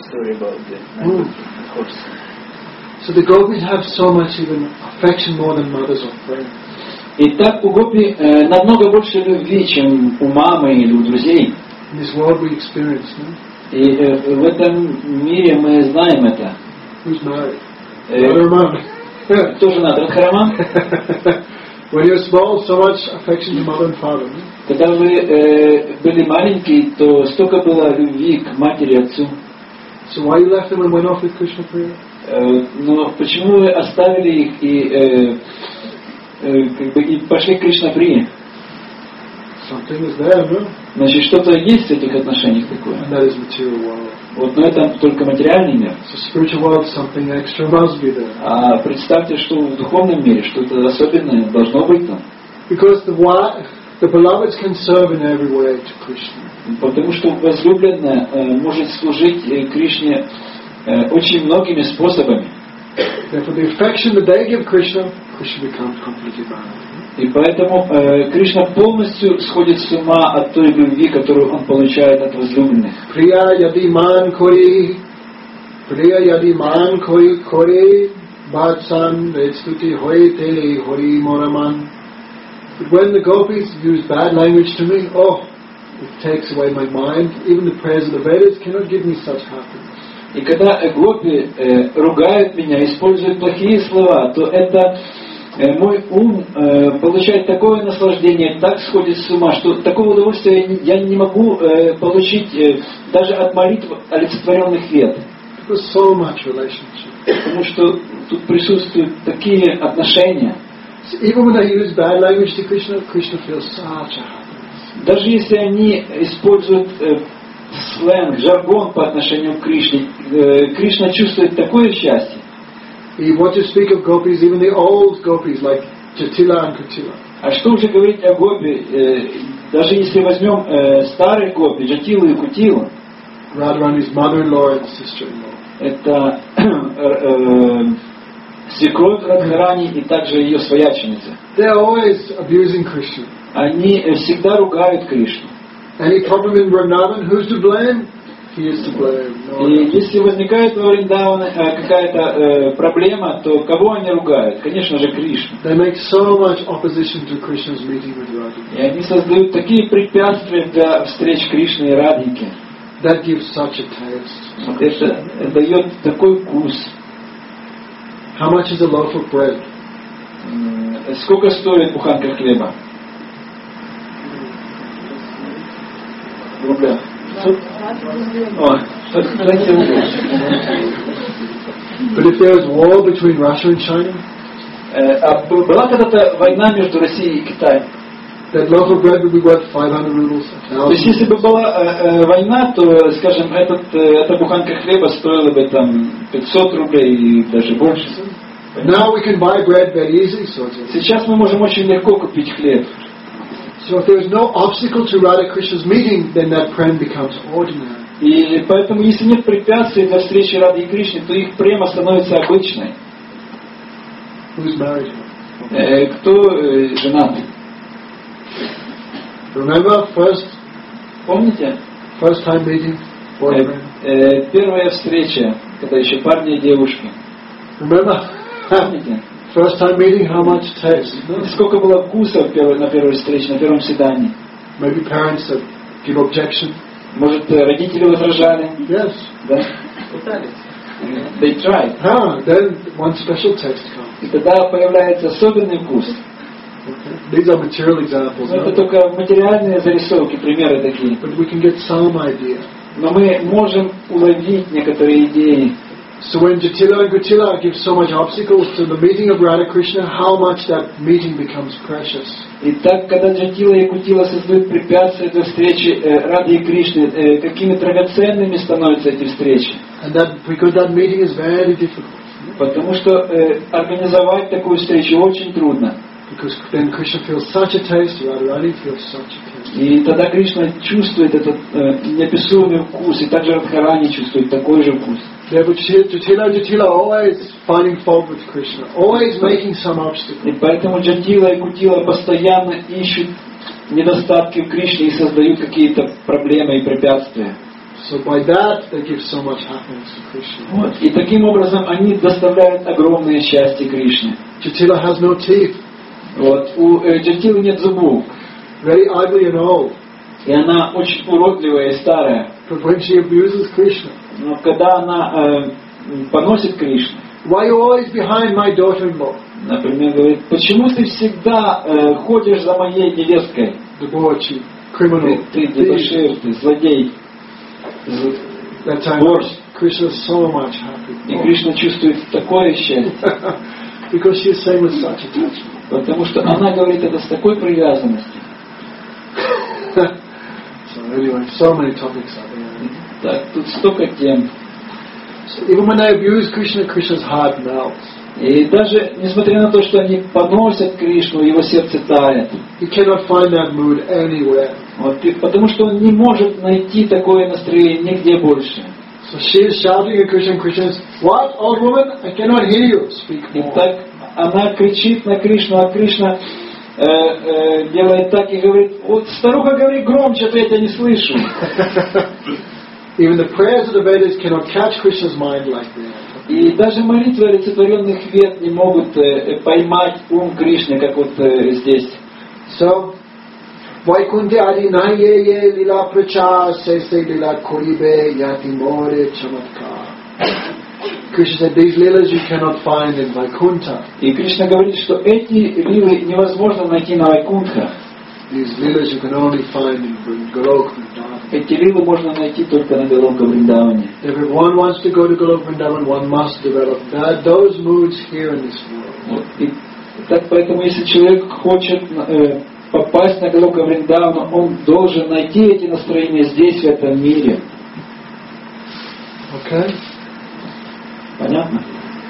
story about the horse. So the gopis have so much even affection more than mothers or friends. И так у гопи намного больше любви, чем у мамы или у друзей. In this world we experience, no? И в этом мире мы знаем это. Who's married? Mother or mom? Тоже надо. Радхараман. When you're small, so much affection to mother and father. No? Когда вы были маленькие, то столько было любви к матери и отцу. So why you left them and went off with Krishna Priya? Но почему вы оставили их и пошли к Кришна-прие? Something is there, no? Значит, что-то есть в этих отношениях такое. And that is material world. Вот, но это только материальный мир. So spiritual world, something extra must be there. А представьте, что в духовном мире что-то особенное должно быть там. Because the beloveds can serve in every way to Krishna. Потому что возлюбленная может служить Кришне очень многими способами. Therefore, the affection that they give Krishna, Krishna becomes completely bound. И поэтому Кришна полностью сходит с ума от той любви, которую он получает от возлюбленных. Priya yadi man kori bhatsan vedstuti hoite hori moraman. But when the gopis use bad language to me, it takes away my mind. Even the prayers of the Vedas cannot give me such happiness. И когда гопи ругают меня, используют плохие слова, то это мой ум получает такое наслаждение, так сходит с ума, что такого удовольствия я не могу получить даже от молитв олицетворенных вет. So much relationship. Потому что тут присутствуют такие отношения. So even when they use bad language to Krishna, Krishna feels such a happiness. Даже если они используют сленг, жаргон по отношению к Кришне, Кришна чувствует такое счастье. И what to speak of gopis, even the old gopis like Jatila and Kutila. А что уже говорить о гопи, даже если возьмем старых гопи, Джатилу и Кутилу. Radharani's mother-in-law and sister-in-law. Это свекровь Радхарани и также ее свояченица. They're always abusing Krishna. Они всегда ругают Кришну. Any problem in Vrindavan, who's to blame? He is to blame. No, И если возникает во Вриндаване какая-то проблема, то кого они ругают? Конечно же, Кришну. They make so much opposition to Krishna's meeting with Radha. И они создают такие препятствия для встреч Кришны и Радхики. That gives such a taste. Это дает такой вкус. How much is a loaf of bread? Сколько стоит буханка хлеба? В рублях. But if there is war between Russia and China, была когда-то война между Россией и Китаем. that loaf of bread would be worth 500 rubles, То есть, если бы была война, то, скажем, эта буханка хлеба стоила бы там 500 рублей и даже больше. Now we can buy bread very easily, so Сейчас мы можем очень легко купить хлеб. if there is no obstacle to Radha Krishna's meeting, then that prem becomes ordinary. И поэтому, если нет препятствий для встречи Рады и Кришны, то их према становится обычной. Who's married? Кто женат? Remember Помните? first time meeting, boyfriend. Первая встреча, когда еще парни и девушки. Remember Помните? first time meeting, how much taste? Сколько было вкуса на первой встрече, на первом свидании? Maybe parents that give objection. Может, родители возражали? Yes. Да? Пытались. They tried. Then one special taste comes. И тогда появляется особенный вкус. Okay. These are material examples. Но это только материальные зарисовки, примеры такие. But we can get some idea. Но мы можем уловить некоторые идеи. So when Jatila and Kutila give so much obstacles to the meeting of Radha Krishna, how much that meeting becomes precious. И так, когда Джатила и Кутила создают препятствия для встречи Рады и Кришны, какими драгоценными становятся эти встречи. And that because that meeting is very difficult. Потому что организовать такую встречу очень трудно. Because then Krishna feels such a taste, Radharani feels such a taste. И тогда Кришна чувствует этот неописуемый вкус, и также Радхарани чувствует такой же вкус. Therefore Jatila always finding fault with Krishna, always making some obstacle. И поэтому Джатила и Кутила постоянно ищут недостатки в Кришне и создают какие-то проблемы и препятствия. So by that, they give so much happiness to Krishna. Вот. И таким образом они доставляют огромное счастье Кришне. Jatila has no teeth, Вот. У Джатилы нет зубов, very ugly and old. и она очень уродливая и старая. But when she abuses Krishna, Но когда она поносит Кришну, why are you always behind my daughter-in-law? например, говорит, почему ты всегда ходишь за моей невесткой? Debauchee, criminal, Ты thief. дебошир, ты злодей, That time, вор. Krishna is so much happy. И Кришна чувствует такое счастье, Because she is saying with such attachment. потому что она говорит это с такой привязанностью. So anyway, so many topics are there. Так, тут столько тем. So even when they abuse Krishna, Krishna's heart melts. И даже несмотря на то, что они поносят Кришну, его сердце тает. He cannot find that mood anywhere. Вот, потому что он не может найти такое настроение нигде больше. So she is shouting at Krishna, and Krishna is, "What, old woman? I cannot hear you. Speak И more." так она кричит на Кришну, а Кришна делает так и говорит, вот старуха говорит громче, а то я тебя не слышу. Even the prayers of the Vedas cannot catch Krishna's mind like that. И даже молитвы олицетворенных вед не могут поймать ум Кришны, как вот здесь. So, Vaikunthi adi na ye lila prachar se lila koribe yati more chamatkar. Krishna said, these lilas you cannot find in Vaikuntha. И Кришна говорит, что эти лилы невозможно найти на Вайкунтха. These lilas you can only find in Golok Vrindavan. Эти лилы можно найти только на Галока Вриндаване. If one wants to go to Golok Vrindavan, one must develop those moods here in this world. Вот. И так поэтому, если человек хочет попасть на Галока Вриндавана, он должен найти эти настроения здесь, в этом мире. Okay? Понятно?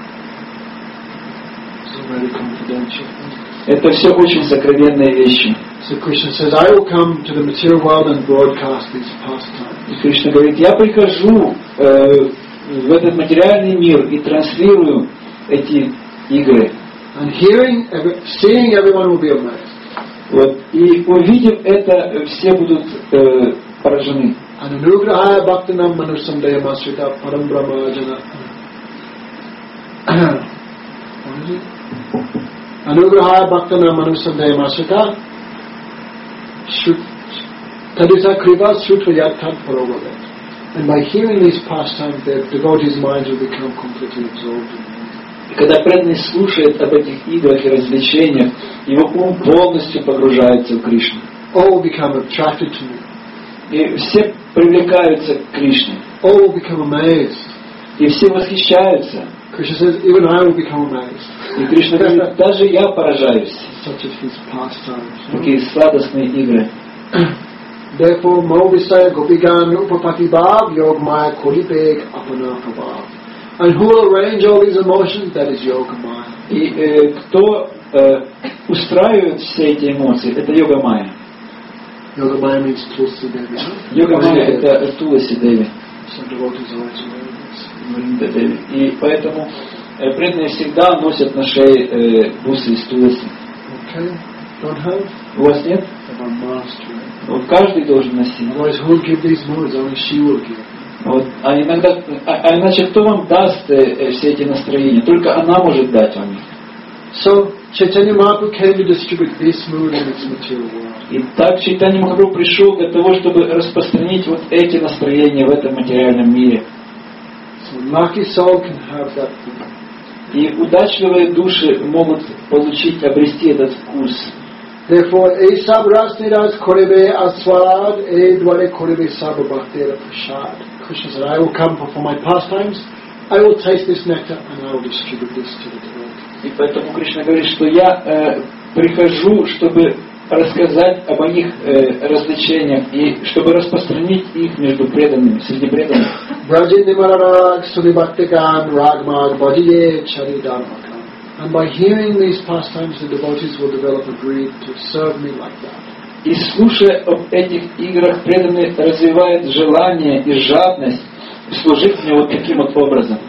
So very confidential. Это все очень сокровенные вещи. So Krishna says, I will come to the material world and broadcast these pastimes. И Кришна говорит, я прихожу в этот материальный мир и транслирую эти игры. And seeing everyone will be amazed. Вот. И увидев это, все будут поражены. Anugrahaya bhaktanam manusamdaya masrita param brahma jana. What is it? Anugrahaya bhaktanam manusamdaya masrita tadisa kriva sutvayat tad parovavet. And by hearing these pastimes, the devotees' minds will become completely absorbed in them. И когда преданный слушает об этих играх и развлечениях, его ум полностью погружается в Кришну. All will become attracted to me. И все привлекаются к Кришне. All will become amazed. И все восхищаются. Krishna says, even I will become amazed. И Кришна говорит, даже я поражаюсь. Such as his pastimes. Такие сладостные игры. Therefore, Movisaya Gopigan Upapati Bhav Yog Maya Kodipeg Apana Prabhav. And who will arrange all these emotions? That is Yoga Maya. И кто устраивает все эти эмоции, это Йога Майя. Yoga Maya means Tulsi Devi. Йога Майя это Туласи Деви. So devotees always wear this. Деви. И поэтому преданные всегда носят на шее бусы из Туласи. Okay? Don't have? У вас нет? Have a master. Вот каждый должен носить. Otherwise, who will give these moods? Only she will give. Вот. А иногда, иначе кто вам даст все эти настроения? Только она может дать вам их. So, Chaitanya Mahaprabhu came to distribute this mood in its material world. И так Чайтанья Махапрабху пришел для того, чтобы распространить вот эти настроения в этом материальном мире. So, lucky soul can have that food. И удачливые души могут получить, обрести этот вкус. Therefore, ei sab ras niras korebe aswad, ei dware korebe sab bhaktera prasad. Krishna said, I will come for my pastimes, I will taste this nectar, and I will distribute this to the devotees. И поэтому Кришна говорит, что я прихожу, чтобы рассказать об их развлечениях и чтобы распространить их между преданными, среди преданных. Brajini mararag sunibhaktikan ragmag bhajiye charidharmakam. And by hearing these pastimes, the devotees will develop a greed to serve me like that. И слушая об этих играх, преданный развивает желание и жадность служить мне вот таким вот образом.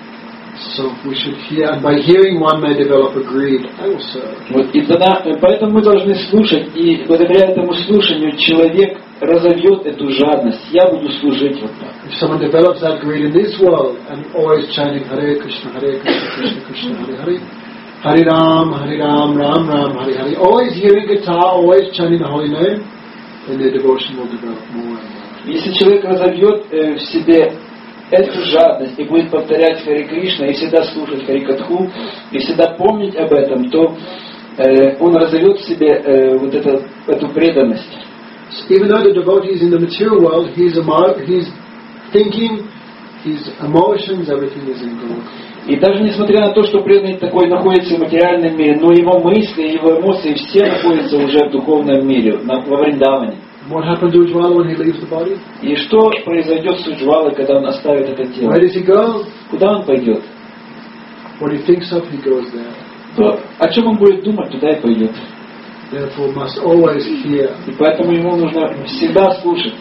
So we should hear, and by hearing one may develop a greed, I will serve. Вот, и тогда, поэтому мы должны слушать, и благодаря этому слушанию человек разовьет эту жадность, я буду служить вот так. If someone develops that greed in this world and always chanting Hare Krishna, Krishna Krishna, Hare Hare, Hare Ram, Ram Ram, Hare Hare, always hearing guitar, always chanting the holy name, then their devotion will develop more and more. Если человек разовьет в себе эту жадность и будет повторять Харе Кришна, и всегда слушать Хари Катху, и всегда помнить об этом, то он разовьет в себе вот эту преданность. Even though the devotee is in the material world, he's thinking, his emotions, everything is in God. И даже несмотря на то, что преданный такой находится в материальном мире, но его мысли, его эмоции все находятся уже в духовном мире, во Вриндаване. What happened to Ujjwala when he leaves the body? И что произойдет с Уджвалой, когда он оставит это тело? Where does he go? Куда он пойдет? What he thinks of, he goes there. То, о чем он будет думать, туда и пойдет. Therefore, must always hear. И поэтому ему нужно всегда слушать.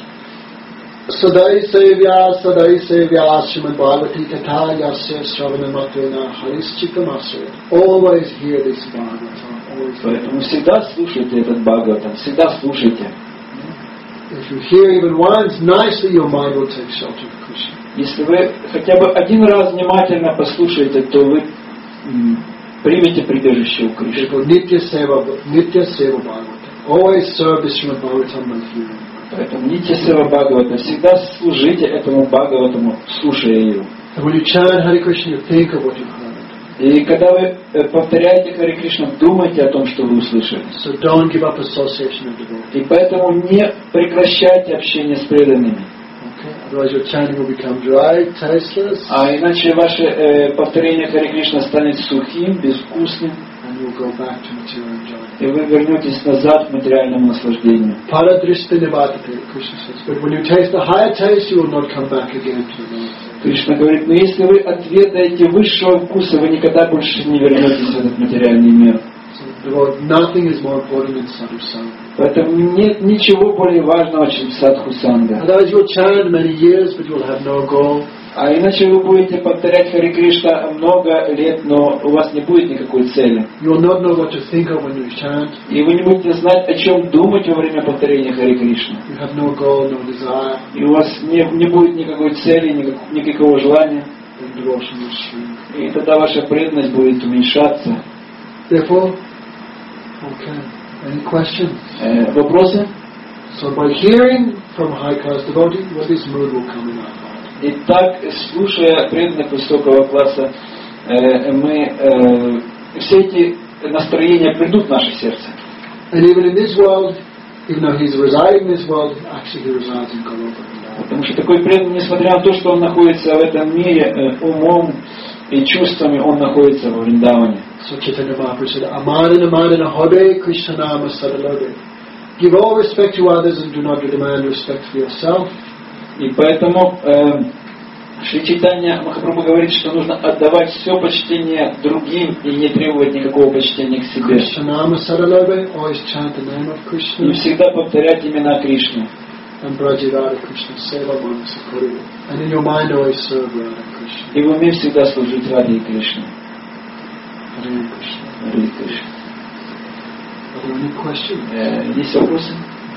Sadai sevya Srimad Bhagavati Katha Yasya Sravanamatena Harischikamasya. Always hear this Bhagavatam. Поэтому всегда слушайте этот Бхагаватам, всегда слушайте. If you hear even once nicely, your mind will take shelter of Krishna. Если вы хотя бы один раз внимательно послушаете, то вы примете прибежище у Кришны. Nitya Seva Bhagavatam. Always serve the Srimad Bhagavatam by hearing. Поэтому Нитья Сева Бхагавата, всегда служите этому Бхагаватаму, слушая его. And when you chant Hare Krishna, you think of what you heard. И когда вы повторяете Харе Кришна, думайте о том, что вы услышали. So don't give up association of devotees. И поэтому не прекращайте общение с преданными. Okay? Otherwise your chanting will become dry, tasteless, А иначе ваше повторение Харе Кришна станет сухим, безвкусным, and you'll go back to material enjoyment. и вы вернетесь назад к материальному наслаждению. Paradrishta nivatate, Krishna says. But when you taste the higher taste, you will not come back again to the lower. Кришна говорит, но если вы отведаете высшего вкуса, вы никогда больше не вернетесь в этот материальный мир. So nothing is more important than sadhu-sanga. Поэтому нет ничего более важного, чем садху-санга. Otherwise you'll chant many years, but you'll have no goal. А иначе вы будете повторять Харе Кришна много лет, но у вас не будет никакой цели. You will not know what to think of when you chant. И вы не будете знать, о чем думать во время повторения Харе Кришны. You have no goal, no desire. И у вас не будет никакой цели, никакого желания. Then devotion will shrink. И тогда ваша преданность будет уменьшаться. Therefore, okay. Any questions? Вопросы? So by hearing from high-class devotee, well, this mood will come in our heart. Итак, слушая преданных высокого класса, все эти настроения придут в наше сердце. And even in this world, even though he's residing in this world, actually he resides in Goloka. Потому что такой преданный, несмотря на то, что он находится в этом мире, умом и чувствами, он находится во Вриндаване. So Chaitanya Mahaprabhu said, Amadana Hobe Krishnanama Sadalode. Give all respect to others and do not demand respect for yourself. И поэтому Шри Чайтанья Махапрабху говорит, что нужно отдавать все почтение другим и не требовать никакого почтения к себе. Krishnanama Sadalode, always chant the name of Krishna. И всегда повторять имена Кришны. And Braja Radha Krishna Seva Manasa Koriva. And in your mind always serve Radha Krishna. И в уме всегда служить Раде и Кришне. Hare Krishna. Харе Кришна. Are there any questions? Есть вопросы?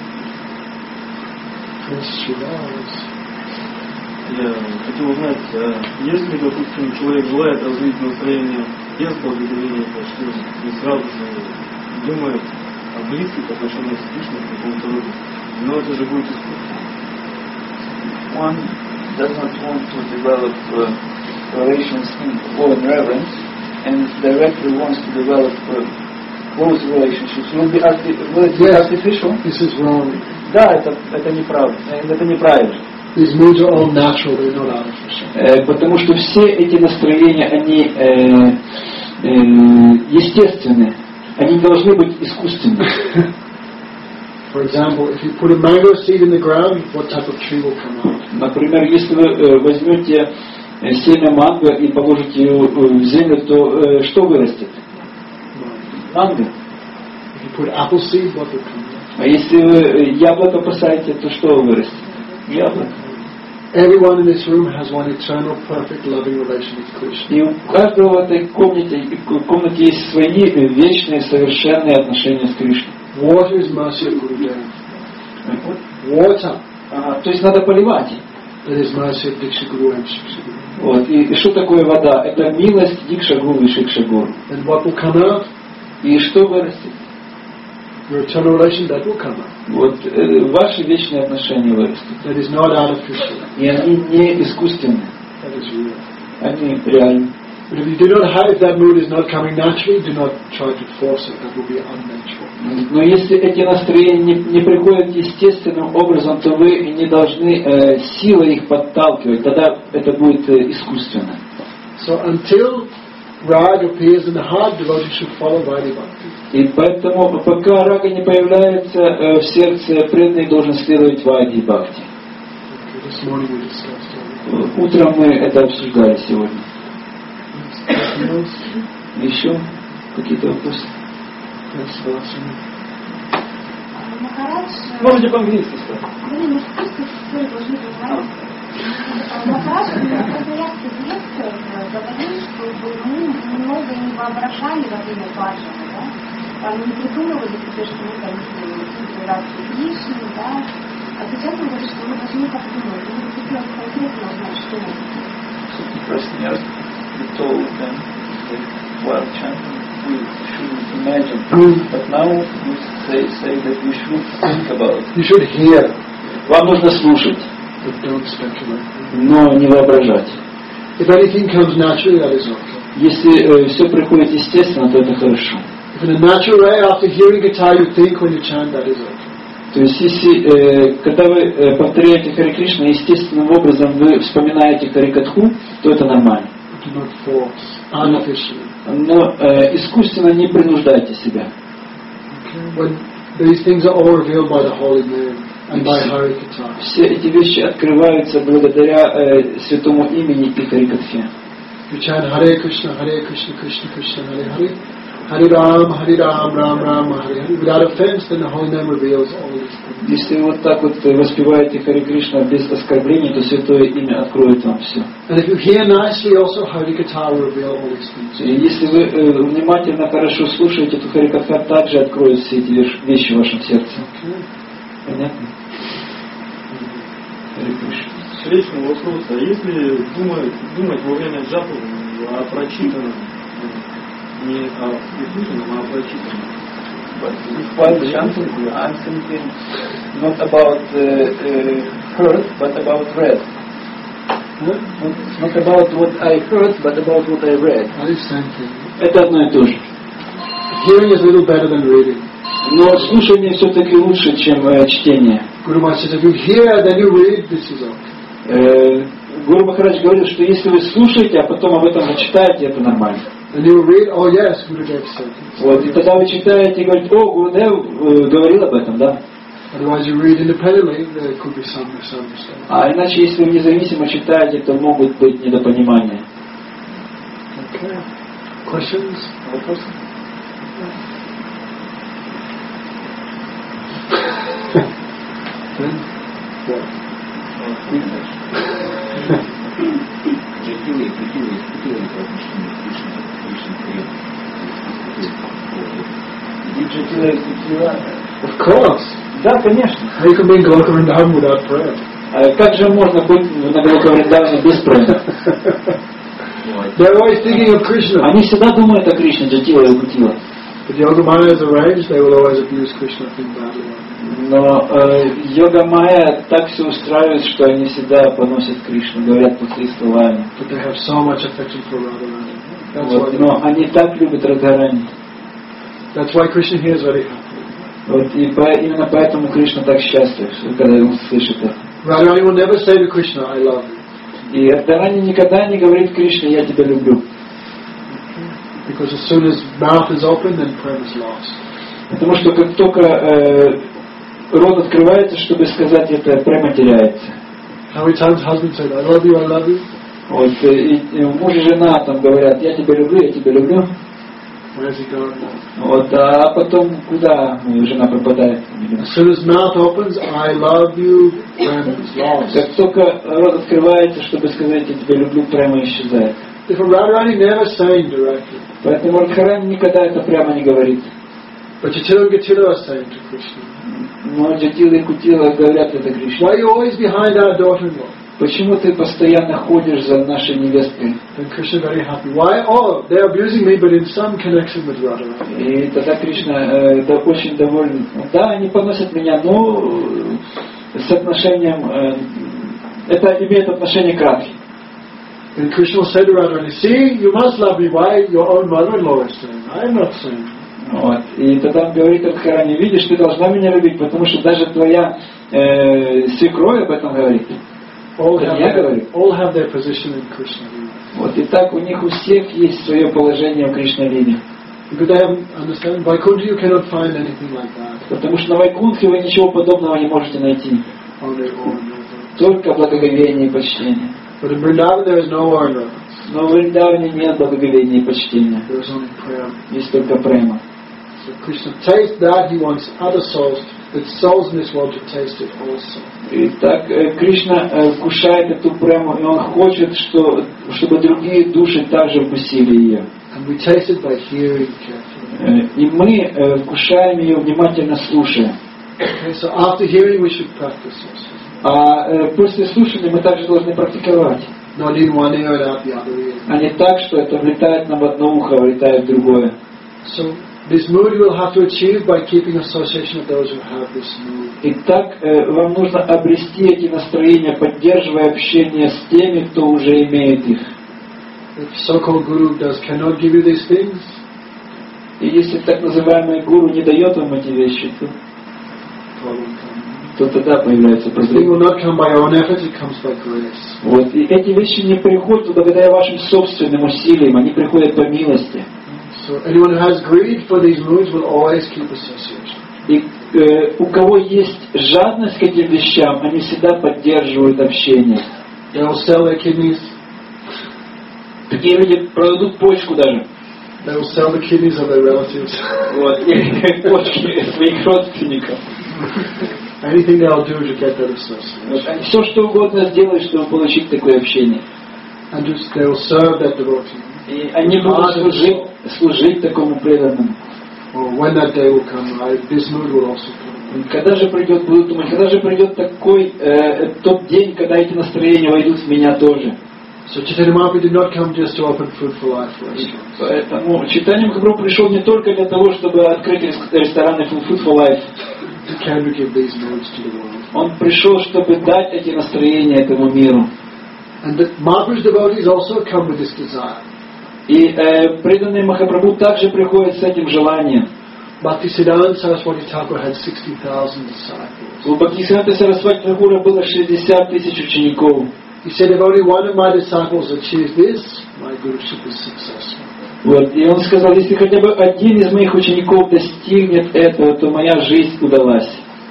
Yes, Shiraz. Я хотел узнать, если, допустим, человек желает развить настроение без благодарения почти и сразу же думает о близких отношениях с Кришной в каком-то роде, но это же будет искусство. One does not want to develop relations in awe and reverence, and directly wants to develop close relationships. Will it be artificial? This is wrong. Да, это неправда. Это неправильно. These moods are all natural, they're not artificial. Потому что все эти настроения, они естественны. Они не должны быть искусственными. For example, if you put a mango seed in the ground, what type of tree will come out? Например, если вы возьмете семя манго и положите его в землю, то что вырастет? Манго. If you put apple seed, what will come out? А если вы яблоко посадите, то что вырастет? Яблоко. Everyone in this room has one eternal, perfect, loving relation with Krishna. И у каждого в этой комнате есть свои вечные, совершенные отношения с Кришной. Water is mercy of Gurudev. Water. То есть надо поливать. That is mercy of Diksha Guru and Shiksha Guru. Вот. И что такое вода? Это милость Дикша Гуру и Шикша Гуру. And what will come out? И что вырастет? Your eternal relation, that will come out. Вот ваши вечные отношения вырастут. That is not artificial. И они не искусственные. That is real. Они реальны. But if you do not have, if that mood is not coming naturally, do not try to force it. That will be unnatural. Но если эти настроения не приходят естественным образом, то вы не должны силой их подталкивать. Тогда это будет искусственно. So until rag appears in the heart, devotee should follow Vaidhi Bhakti. И поэтому, пока рага не появляется в сердце, преданный должен следовать Вайдхи Бхакти. Okay, this morning we discussed it. Утром мы это обсуждали сегодня. Еще какие-то вопросы? Можете по-английски сказать. Махарадж на занятии детства говорил, чтобы мы немного не воображали во время баджана, да? Там не придумывали себе, что мы там Радхи Кришны, да? А сейчас он говорит, что мы должны так думать. Мы хотели конкретно узнать, что мы хотим. First year, we told them that while chanting, we shouldn't imagine. But now we say that we should think about it. You should hear, Вам нужно слушать, but don't speculate. но не воображать. If anything comes naturally, that is okay. Если все приходит естественно, то это хорошо. If in a natural way, after hearing guitar, you think when you chant, that is okay. То есть, если, когда вы повторяете Харе Кришна, естественным образом вы вспоминаете Харикатху, то это нормально. Do not force, artificially. Но искусственно не принуждайте себя. Okay. When these things are all revealed by the holy name and by Harikatha. Все эти вещи открываются благодаря святому имени и Харикатхе. You chant Hare Krishna, Krishna Krishna, Hare Hare. Hare Ram, Ram Ram, Hare Hare. Without offense, then the holy name reveals all these things. Если вы вот так вот воспеваете Харе Кришна без оскорблений, то святое имя откроет вам все. And if you hear nicely, also Harikatha will reveal all these things. И если вы внимательно, хорошо слушаете, то Харикатха также откроет все эти вещи в вашем сердце. Okay. Понятно? Харе Кришна. Встречный вопрос. А если думать во время джапы о прочитанном, не о прислушанном, а о прочитанном? But while chanting, I'm thinking not about heard, but about read. Not about what I heard, but about what I read. That is same thing. Это одно и то же. Hearing is a little better than reading. Но слушание все-таки лучше, чем чтение. Guru Maharaj says, if you hear, then you read, this is okay. Гуру Махарадж говорил, что если вы слушаете, а потом об этом читаете, это нормально. And you read, oh yes, Gurudev said this. Вот, и тогда вы читаете и говорите, о, Гурудев говорил об этом, да? Otherwise you read independently, there could be some misunderstanding. А иначе, если вы независимо читаете, то могут быть недопонимания. Okay. Questions? Вопросы? Then, what? Of course. Да, конечно. How you can be in Goloka Vrindavan without prayer? Как же можно быть на Галока-Вриндаване без праны? They're always thinking of Krishna. Они всегда думают о Кришне, Джатила и Гутила. But Yoga Maya is arranged, they will always abuse Krishna and think badly of him. Но йога майя так все устраивает, что они всегда поносят Кришну, говорят плохие слова. But they have so much affection for Radharani. That's Вот, why. но они так любят Радхарани. That's why Krishna here is very happy. Вот, и именно поэтому Кришна так счастлив, когда он слышит это. Radharani will never say to Krishna, I love you. И Радхарани никогда не говорит Кришне, я тебя люблю. Because as soon as mouth is open, then prem is lost. Потому что как только рот открывается, чтобы сказать это, према теряется. How many times husband said, I love you, I love you? Вот, и муж и жена там говорят, я тебя люблю, я тебя люблю. Where's he going now? Вот, а потом куда жена пропадает? As soon as mouth opens, I love you, prem is lost. Как только рот открывается, чтобы сказать, я тебя люблю, прямо исчезает. Therefore Radharani never saying directly. Поэтому Радхарани никогда это прямо не говорит. But Jatila and Gatila are saying to Krishna. Но Джатила и Кутила говорят это Кришне. Why are you always behind our daughter-in-law? Почему ты постоянно ходишь за нашей невесткой? Then Krishna very happy. Why? Oh, they're abusing me, but in some connection with Radharani. И тогда Кришна очень доволен. Да, они поносят меня, но с отношением, это имеет отношение к Радхе. And Krishna will say to Radharani, see, you must love me. Why? Your own mother-in-law is saying. I'm not saying. Вот. И тогда он говорит Радхарани, видишь, ты должна меня любить, потому что даже твоя свекровь об этом говорит. All have their position in Krishna. Вот. И так у них у всех есть свое положение в Кришна-лиле. Because they haven't understand. Vaikuntha, you cannot find anything like that. Потому что на Вайкунтхе вы ничего подобного не можете найти. Только благоговение и почтение. But in Vrindavan there is no honor. Но в Вриндаване нет благоговения и почтения. There is only prayer. Есть только према. So Krishna tastes that, he wants other souls, the souls in this world to taste it also. И так Кришна вкушает эту прему, и он хочет, чтобы другие души также вкусили ее. And we taste it by hearing carefully. И мы вкушаем ее, внимательно слушая. Okay, so after hearing we should practice also. А после слушания мы также должны практиковать. Not in one ear and out the other ear. А не так, что это влетает нам в одно ухо, вылетает в другое. So this mood you will have to achieve by keeping association of those who have this mood. Итак, вам нужно обрести эти настроения, поддерживая общение с теми, кто уже имеет их. If so-called guru cannot give you these things, И если так называемый гуру не дает вам эти вещи, то тогда появляется this thing will проблема. not come by your own efforts, it comes by grace. Вот. И эти вещи не приходят благодаря вашим собственным усилиям, они приходят по милости. So anyone who has greed for these moods will always keep association. И у кого есть жадность к этим вещам, они всегда поддерживают общение. They will sell their kidneys. Такие люди продадут почку даже. They will sell the kidneys of their relatives. Вот. И почки своих родственников. Anything they'll do to get that association. Вот. Они все что угодно сделают, чтобы получить такое общение. And just they will serve that devotee. И они будут служить такому преданному. Or when that day will come, this mood will also come. Когда же придет, будут думать, когда же придет такой тот день, когда эти настроения войдут в меня тоже. So Chaitanya Mahaprabhu did not come just to open Food for Life restaurants. Поэтому Чайтанья Махапрабху пришел не только для того, чтобы открыть рестораны Food for Life. He came to give these moods to the world. Он пришел, чтобы дать эти настроения этому миру. And the Mahaprabhu's devotees also come with this desire. И преданные Махапрабху также приходят с этим желанием. Bhaktisiddhanta Saraswati Thakur had 60,000 disciples. У Бхактисиддханты Сарасвати Тхакура было 60 тысяч учеников. He said, if only one of my disciples achieves this, my guruship is successful. Вот. И он сказал, если хотя бы один из моих учеников достигнет этого, то моя жизнь удалась.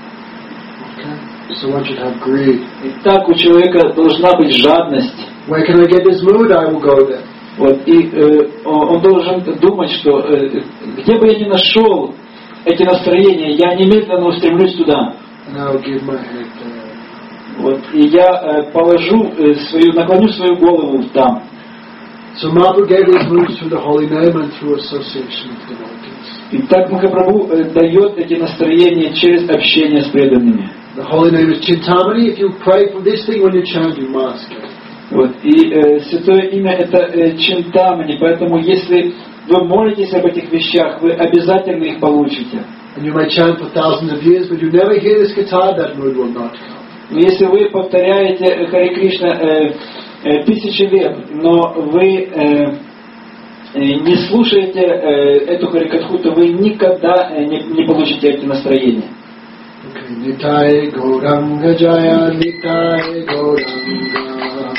Okay. So one should have greed. Итак, у человека должна быть жадность. Where can I get this mood? I will go there. Вот. И он должен думать, что где бы я ни нашел эти настроения, я немедленно устремлюсь туда. And I will give my head there. Вот. И я наклоню свою голову там. So Mahaprabhu gave these moods through the holy name and through association with devotees. И так Махапрабху дает эти настроения через общение с преданными. The holy name is Chintamani. If you pray for this thing when you chant, you must get it. Вот. И святое имя это Чинтамани, поэтому если вы молитесь об этих вещах, вы обязательно их получите. And you may chant for thousands of years, but you never hear this guitar, that mood will not come. Но если вы повторяете Харе Кришна тысячи лет, но вы не слушаете эту Харикатху, то вы никогда не получите эти настроения. Okay, Nitai Gauranga Jaya, Nitai Gauranga.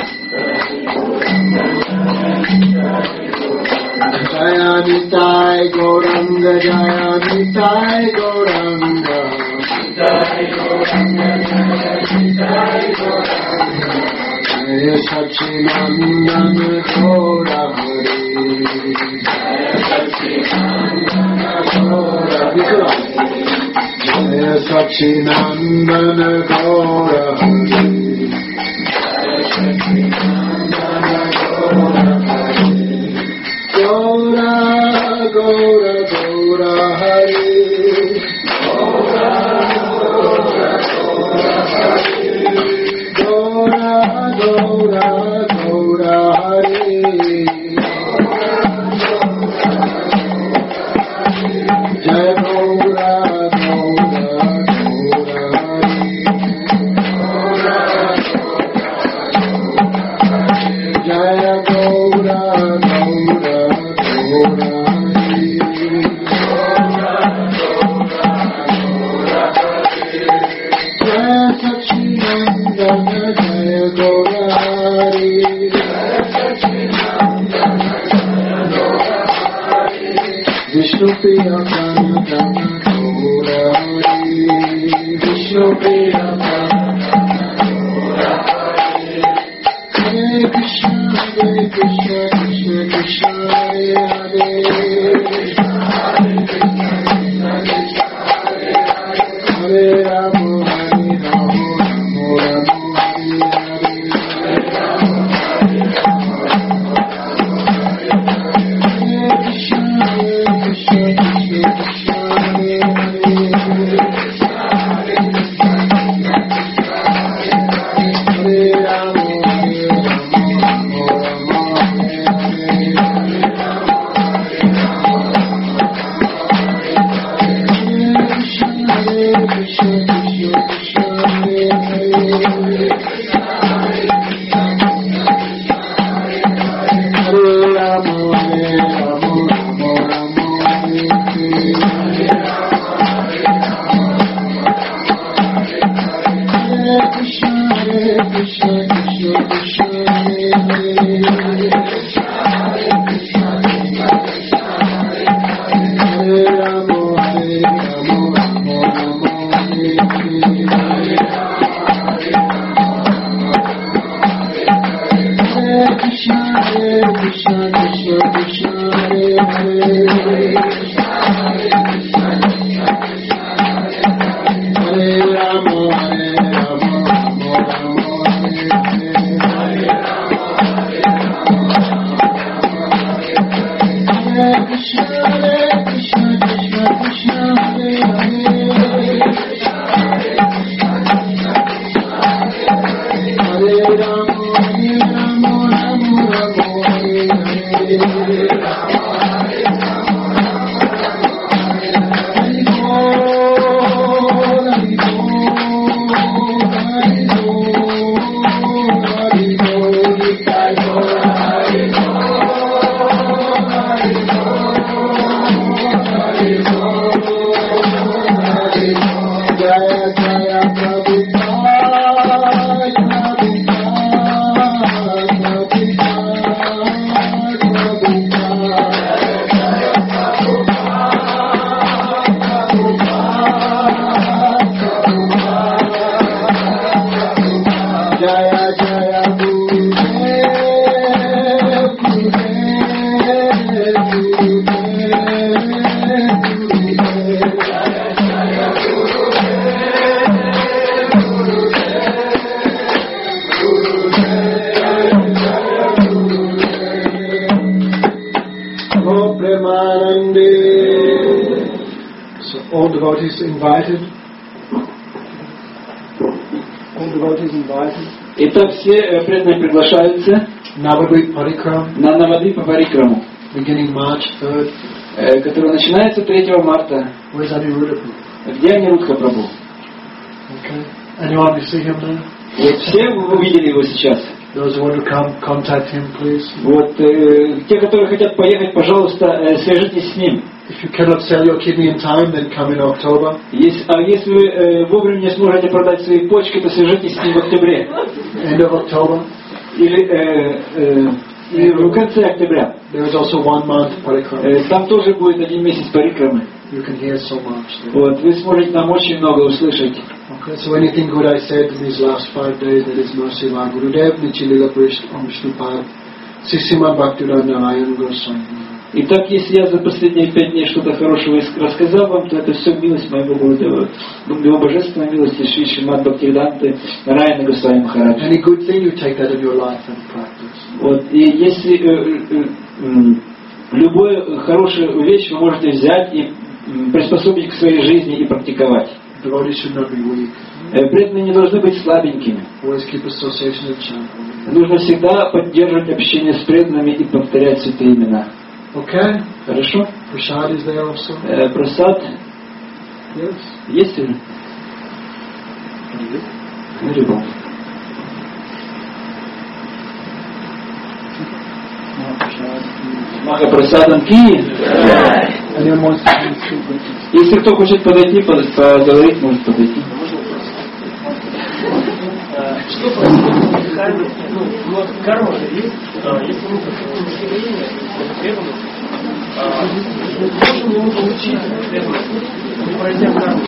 Jaya Nitai Gauranga, Jaya Nitai Gauranga. Nitai Gauranga, Nitai Gauranga. Jaya Sachinandana Gaura Hari. Jaya Sachinandana Gaura Hari. Jaya Sachinandana Gaura Hari. Jaya Sachinandana Gaura Hari. Gaura, Gaura, Gaura Hari. Gaura, Gaura. Vishnu Priya Prana Prana Gaura Hari Vishnu Priya Prana Prana Hare Krishna Krishna Krishna Hare Hare Rama Hare Rama Rama Hare Hare Krishna Krishna Krishna Hare Hare Hare Rama Hare Rama Rama Hare Hare Krishna Krishna Krishna Hare Hare Hare Rama Hare Rama Rama Rama Hare Hare Krishna Krishna Krishna Hare Hare Hare Rama Hare Rama Rama Rama Hare Hare Krishna Krishna Krishna Hare Hare Hare Rama Hare Rama Rama Rama Hare Hare Hare Krishna Krishna Krishna Hare Hare Hare Rama Hare Rama Rama Rama Hare Hare Jaya Jaya Prabhupada Jaya Jaya Gurudev Gurudev Oh Premanande. So all devotees invited. All devotees invited. Итак, все преданные приглашаются Navadvip Parikram, на Навадвипа Парикраму, beginning March 3rd. которая начинается 3 марта. Where's Aniruddha? Где Анирудха Прабху? Okay. Anyone you see him now? Вот все вы увидели его сейчас. Those who want to come, contact him, please. Вот те, которые хотят поехать, пожалуйста, свяжитесь с ним. If you cannot sell your kidney in time, then come in October. Если вы вовремя не сможете продать свои почки, то свяжитесь с ним в октябре. End of October. Или в конце октября. There is also 1 month Parikram. Там тоже будет 1 месяц парикрамы. You can hear so much. Вот, вы сможете там очень много услышать. Okay, so anything good I said in these last 5 days, that is mercy of our Gurudev, Nichilila Prishth, Om Vishnupad, Sisima Bhaktivedanta Narayan Goswami. Итак, если я за последние 5 дней что-то хорошего рассказал вам, то это все милость моего Гурудева, его божественная милость и Шри Шримад Бхактивиданты Нараяна Госвами Махараджа. Any good thing, you take that in your life and practice. Вот, и если любую хорошую вещь вы можете взять и приспособить к своей жизни и практиковать. Devotees should not be weak. Преданные не должны быть слабенькими. Always keep association and chant. Нужно всегда поддерживать общение с преданными и повторять святые имена. Okay? Хорошо? Prasad is there also. Прасад Yes. есть ли? Харибол. Махапрасадам Ки. Anyone wants to speak? Если кто хочет подойти, поговорить, может подойти. Что карма же есть, если мы хотим население, преданность, можем ли мы получить, пройдя